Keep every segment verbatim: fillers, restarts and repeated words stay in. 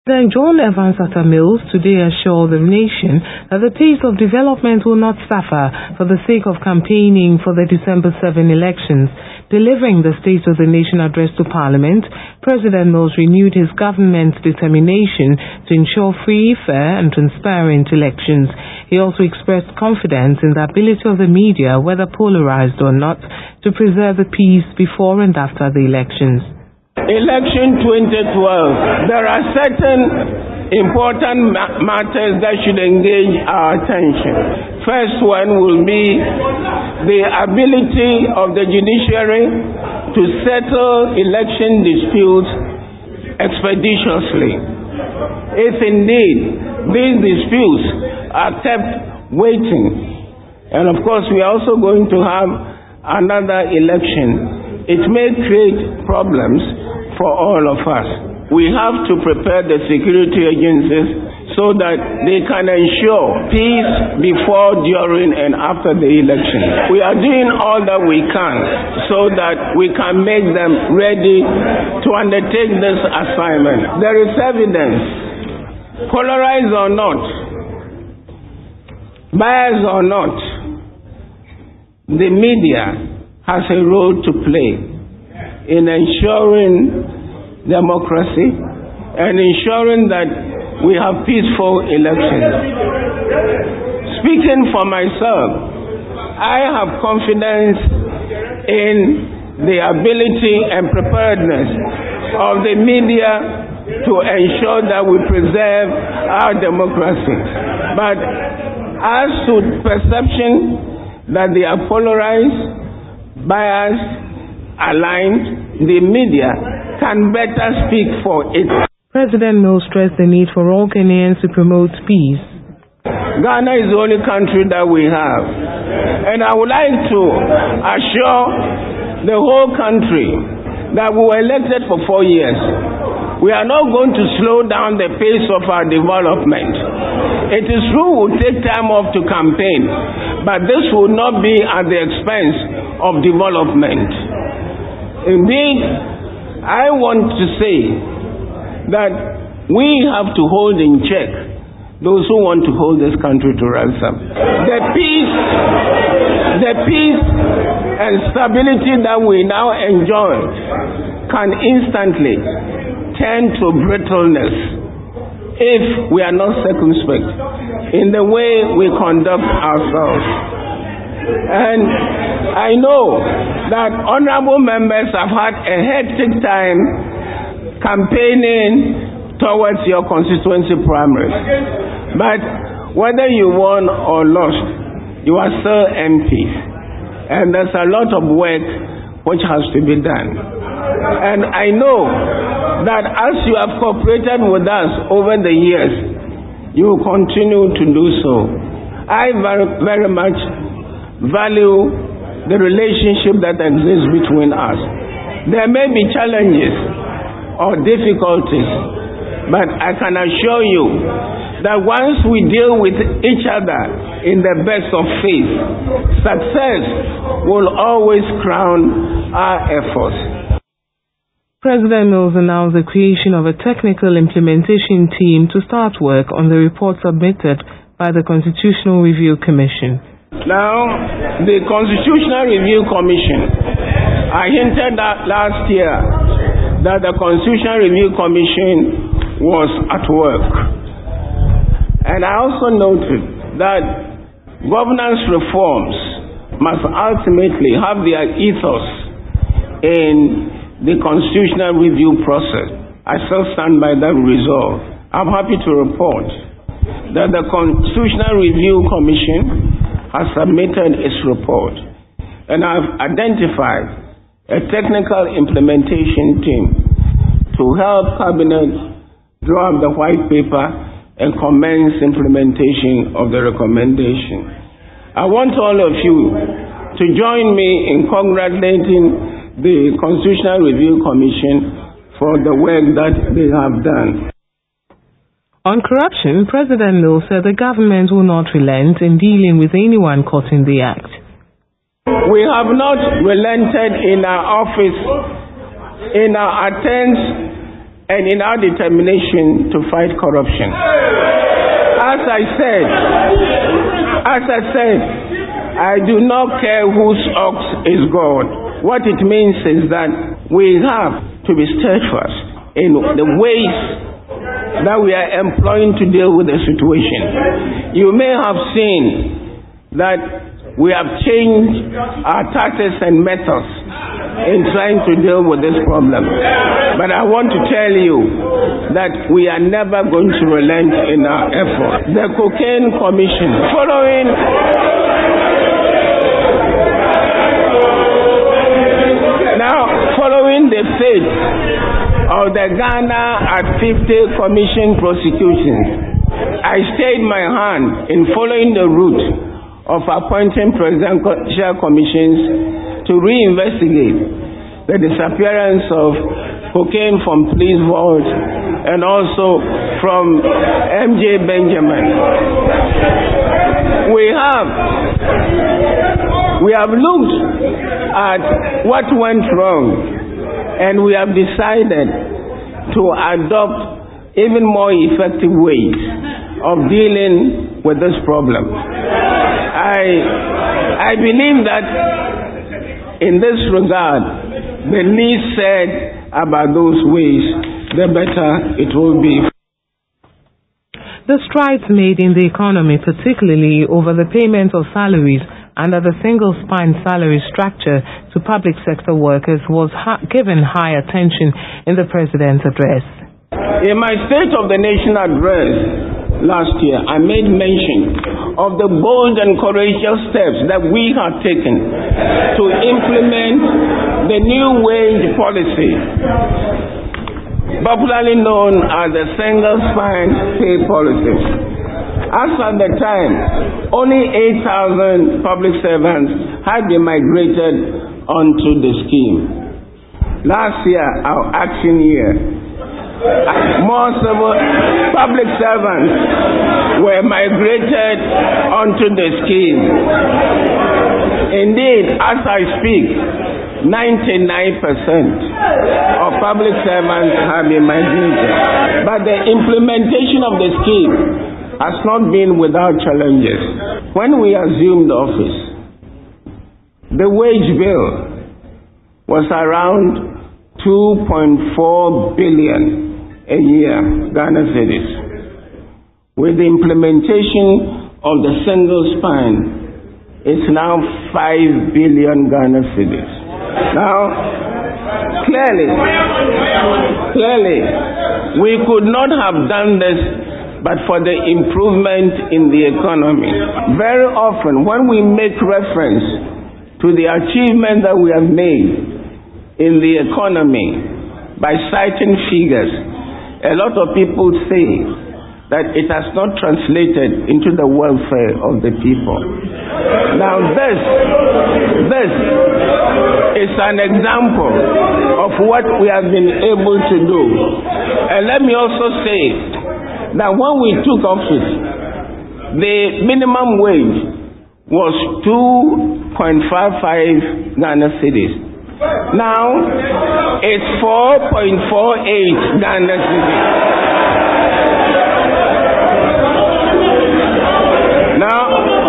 President John Evans Atta Mills today assured the nation that the pace of development will not suffer for the sake of campaigning for the December seventh elections. Delivering the State of the Nation address to Parliament, President Mills renewed his government's determination to ensure free, fair and transparent elections. He also expressed confidence in the ability of the media, whether polarized or not, to preserve the peace before and after the elections. Election twenty twelve, there are certain important ma- matters that should engage our attention. First one will be the ability of the judiciary to settle election disputes expeditiously. If indeed these disputes are kept waiting, and of course we are also going to have another election, it may create problems for all of us. We have to prepare the security agencies so that they can ensure peace before, during and after the election. We are doing all that we can so that we can make them ready to undertake this assignment. There is evidence, polarized or not, biased or not, the media has a role to play in ensuring democracy and ensuring that we have peaceful elections. Speaking for myself, I have confidence in the ability and preparedness of the media to ensure that we preserve our democracy. But as to perception that they are polarized, biased, aligned, the media can better speak for it. President Mills stressed the need for all Ghanaians to promote peace. Ghana is the only country that we have. And I would like to assure the whole country that we were elected for four years. We are not going to slow down the pace of our development. It is true we'll take time off to campaign, but this will not be at the expense of development. Indeed, I want to say that we have to hold in check those who want to hold this country to ransom. The peace, the peace and stability that we now enjoy can instantly turn to brittleness if we are not circumspect in the way we conduct ourselves. And I know that honorable members have had a hectic time campaigning towards your constituency primaries. But whether you won or lost, you are still M Ps. And there's a lot of work which has to be done. And I know that as you have cooperated with us over the years, you will continue to do so. I very, very much value the relationship that exists between us. There may be challenges or difficulties, but I can assure you that once we deal with each other in the best of faith, success will always crown our efforts. President Mills announced the creation of a technical implementation team to start work on the report submitted by the Constitutional Review Commission. Now, the Constitutional Review Commission, I hinted that last year that the Constitutional Review Commission was at work. And I also noted that governance reforms must ultimately have their ethos in the Constitutional Review process. I still stand by that resolve. I'm happy to report that the Constitutional Review Commission has submitted its report, and I've identified a technical implementation team to help Cabinet draw up the white paper and commence implementation of the recommendation. I want all of you to join me in congratulating the Constitutional Review Commission for the work that they have done. On corruption, President Mills said the government will not relent in dealing with anyone caught in the act. We have not relented in our office in our attempts and in our determination to fight corruption. As I said, as I said, I do not care whose ox is God. What it means is that we have to be steadfast in the ways that we are employing to deal with the situation. You may have seen that we have changed our tactics and methods in trying to deal with this problem. But I want to tell you that we are never going to relent in our effort. The Cocaine Commission, following now following the fate of the Ghana at fifty Commission prosecutions, I stayed my hand in following the route of appointing presidential commissions to reinvestigate the disappearance of cocaine from police vaults and also from M J Benjamin. We have we have looked at what went wrong, and we have decided to adopt even more effective ways of dealing with this problem. I I believe that in this regard, the least said about those ways, the better it will be. The strides made in the economy, particularly over the payment of salaries under the single-spine salary structure to public sector workers, was ha- given high attention in the President's address. In my State of the Nation address last year, I made mention of the bold and courageous steps that we have taken to implement the new wage policy, popularly known as the single spine pay policy. As at the time, only eight thousand public servants had been migrated onto the scheme. Last year, our action year, more civil public servants were migrated onto the scheme. Indeed, as I speak, ninety-nine percent of public servants have been migrated. But the implementation of the scheme has not been without challenges. When we assumed office, the wage bill was around two point four billion a year, Ghana cedis. With the implementation of the single spine, it's now five billion Ghana cedis. Now, clearly, clearly, we could not have done this but for the improvement in the economy. Very often, when we make reference to the achievement that we have made in the economy by citing figures, a lot of people say that it has not translated into the welfare of the people. Now this, this is an example of what we have been able to do. And let me also say that when we took office, the minimum wage was two point five five Ghana cedis. Now, it's four point four eight Ghana cedis. Now,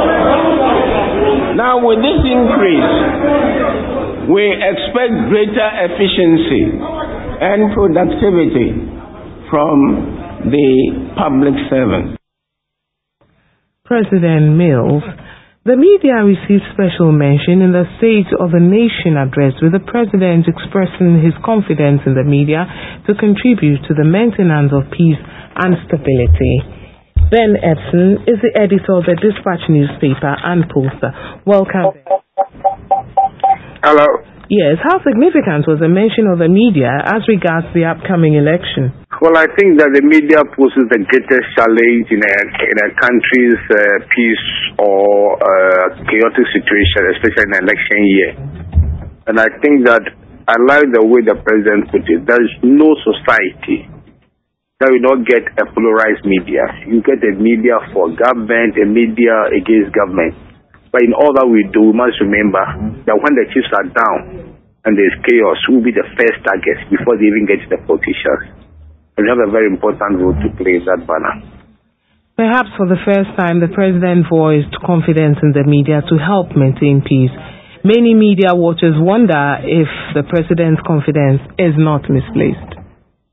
now with this increase, we expect greater efficiency and productivity from the public servants. President Mills. The media received special mention in the State of the Nation address, with the President expressing his confidence in the media to contribute to the maintenance of peace and stability. Ben Epson is the editor of the Dispatch newspaper and poster. Welcome. Hello. Yes, how significant was the mention of the media as regards the upcoming election? Well, I think that the media poses the greatest challenge in a, in a country's uh, peace or uh, chaotic situation, especially in an election year. And I think that I like the way the president put it. There is no society that will not get a polarized media. You get a media for government, a media against government. But in all that we do, we must remember that when the chiefs are down and there's chaos, we'll be the first targets before they even get to the politicians. And we have a very important role to play in that banner. Perhaps for the first time, the President voiced confidence in the media to help maintain peace. Many media watchers wonder if the President's confidence is not misplaced.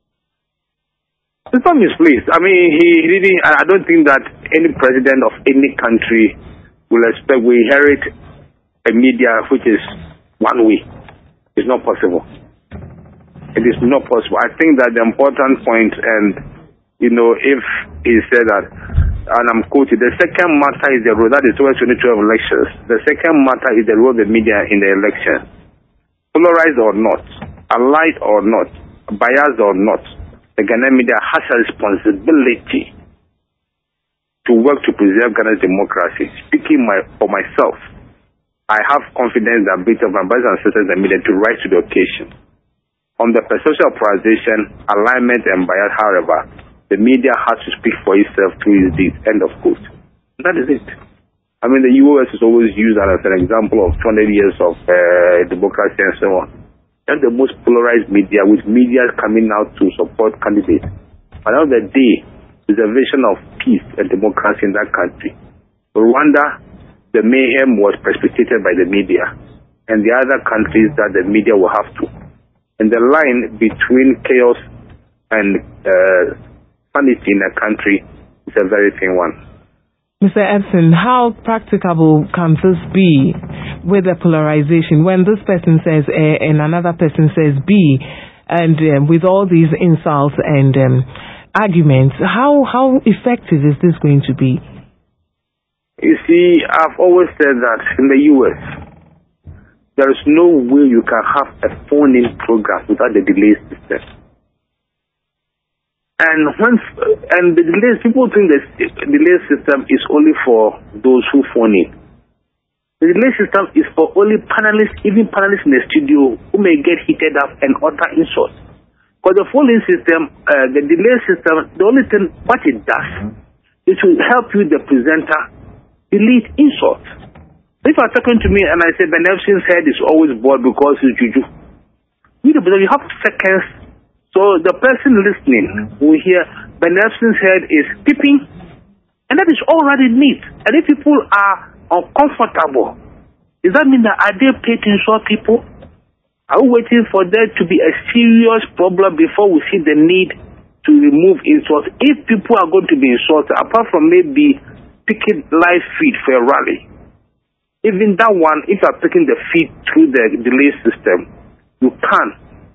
It's not misplaced. I mean, he really, I don't think that any president of any country will expect we inherit a media which is one way. It's not possible. It is not possible. I think that the important point, and you know, if he said that, and I'm quoting, the second matter is the role, that is towards twenty twelve elections. The second matter is the role of the media in the election. Polarized or not, allied or not, biased or not, the Ghanaian media has a responsibility to work to preserve Ghana's democracy. Speaking my, for myself, I have confidence that bit of my brothers and sisters in the media to rise to the occasion. On the perception of polarization, alignment, and bias, however, the media has to speak for itself through its deeds. End of quote. That is it. I mean, the U S is always used as an example of two hundred years of uh, democracy and so on. That's the most polarized media, with media coming out to support candidates. But now the day, is a vision of peace and democracy in that country. Rwanda, the mayhem was precipitated by the media, and the other countries that the media will have to. And the line between chaos and uh, sanity in a country is a very thin one. Mister Epson, how practicable can this be with the polarization when this person says A and another person says B, and um, with all these insults and um, arguments, how, how effective is this going to be? You see, I've always said that in the U S, there is no way you can have a phone-in program without the delay system. And when and the delay, people think the delay system is only for those who phone in. The delay system is for only panelists, even panelists in the studio who may get heated up and utter insults. Because the phone-in system, uh, the delay system, the only thing what it does is to help you, the presenter, delete insults. If you are talking to me and I say Ben Epson's head is always bald because he's juju, you have seconds. So the person listening will hear Ben Epson's head is tipping, and that is already neat. And if people are uncomfortable, does that mean that are they paid to insult people? Are we waiting for there to be a serious problem before we see the need to remove insults? If people are going to be insulted, apart from maybe picking live feed for a rally, even that one, if you are picking the feed through the delay system, you can.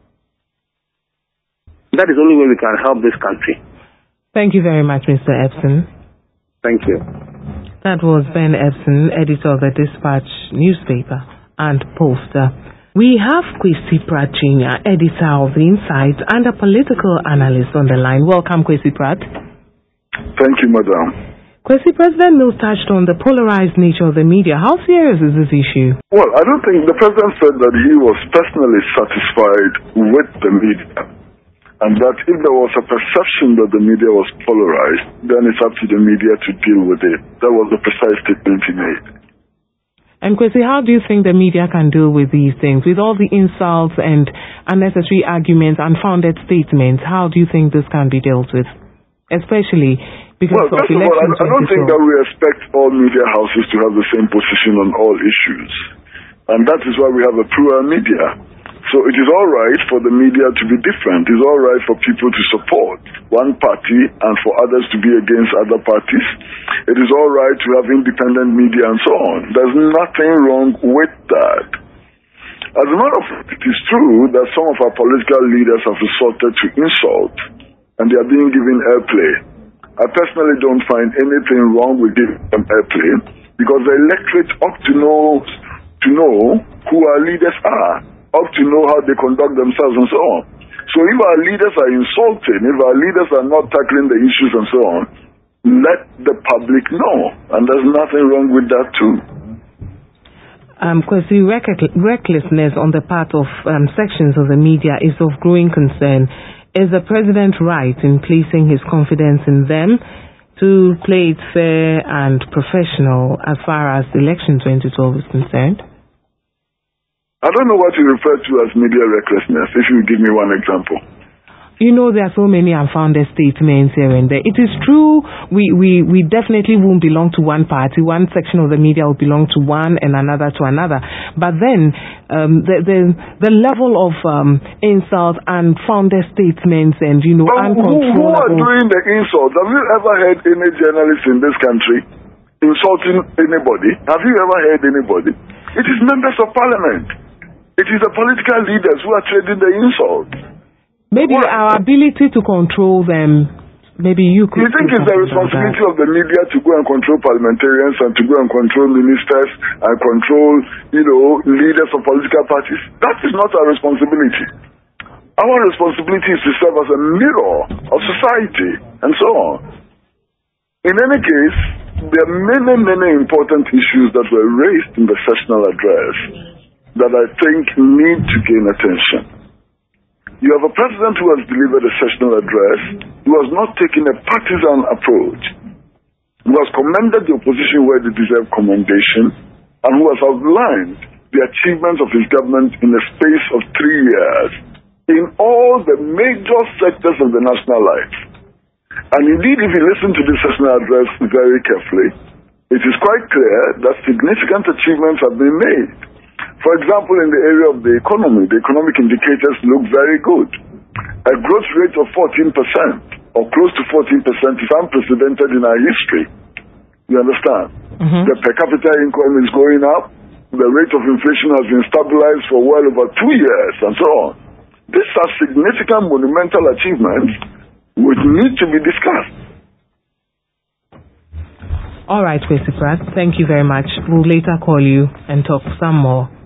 That is the only way we can help this country. Thank you very much, Mister Epson. Thank you. That was Ben Epson, editor of the Dispatch newspaper and poster. We have Kwesi Pratt Junior, editor of The Insight and a political analyst on the line. Welcome, Kwesi Pratt. Thank you, madam. Kwesi, President Mills touched on the polarized nature of the media. How serious is this issue? Well, I don't think the president said that he was personally satisfied with the media, and that if there was a perception that the media was polarized, then it's up to the media to deal with it. That was the precise statement he made. And Kwesi, how do you think the media can deal with these things? With all the insults and unnecessary arguments, unfounded statements, how do you think this can be dealt with? Especially because well, of first of all, I, I don't think that we expect all media houses to have the same position on all issues. And that is why we have a plural media. So it is all right for the media to be different. It is all right for people to support one party and for others to be against other parties. It is all right to have independent media and so on. There's nothing wrong with that. As a matter of fact, it is true that some of our political leaders have resorted to insult and they are being given airplay. I personally don't find anything wrong with giving them airplay because the electorate ought to know to know who our leaders are, ought to know how they conduct themselves and so on. So if our leaders are insulting, if our leaders are not tackling the issues and so on, let the public know. And there's nothing wrong with that too. Um, Kwesi, recklessness on the part of um, sections of the media is of growing concern. Is the president right in placing his confidence in them to play it fair and professional as far as election twenty twelve is concerned? I don't know what you refer to as media recklessness, if you give me one example. You know, there are so many unfounded statements here and there. It is true, we, we, we definitely won't belong to one party. One section of the media will belong to one and another to another. But then um, the, the the level of um, insult and founded statements and, you know, but uncontrollable... Who, who are doing the insults? Have you ever heard any journalist in this country insulting anybody? Have you ever heard anybody? It is members of parliament. It is the political leaders who are trading the insults. Maybe what? Our ability to control them, maybe you could... You think it's the responsibility of the media to go and control parliamentarians and to go and control ministers and control, you know, leaders of political parties? That is not our responsibility. Our responsibility is to serve as a mirror of society and so on. In any case, there are many, many important issues that were raised in the sessional address that I think need to gain attention. You have a president who has delivered a sessional address, who has not taken a partisan approach, who has commended the opposition where they deserve commendation, and who has outlined the achievements of his government in a space of three years in all the major sectors of the national life. And indeed, if you listen to the sessional address very carefully, it is quite clear that significant achievements have been made. For example, in the area of the economy, the economic indicators look very good. A growth rate of fourteen percent, or close to fourteen percent, is unprecedented in our history. You understand? Mm-hmm. The per capita income is going up. The rate of inflation has been stabilized for well over two years, and so on. These are significant monumental achievements which need to be discussed. All right, Kwesi Pratt, thank you very much. We'll later call you and talk some more.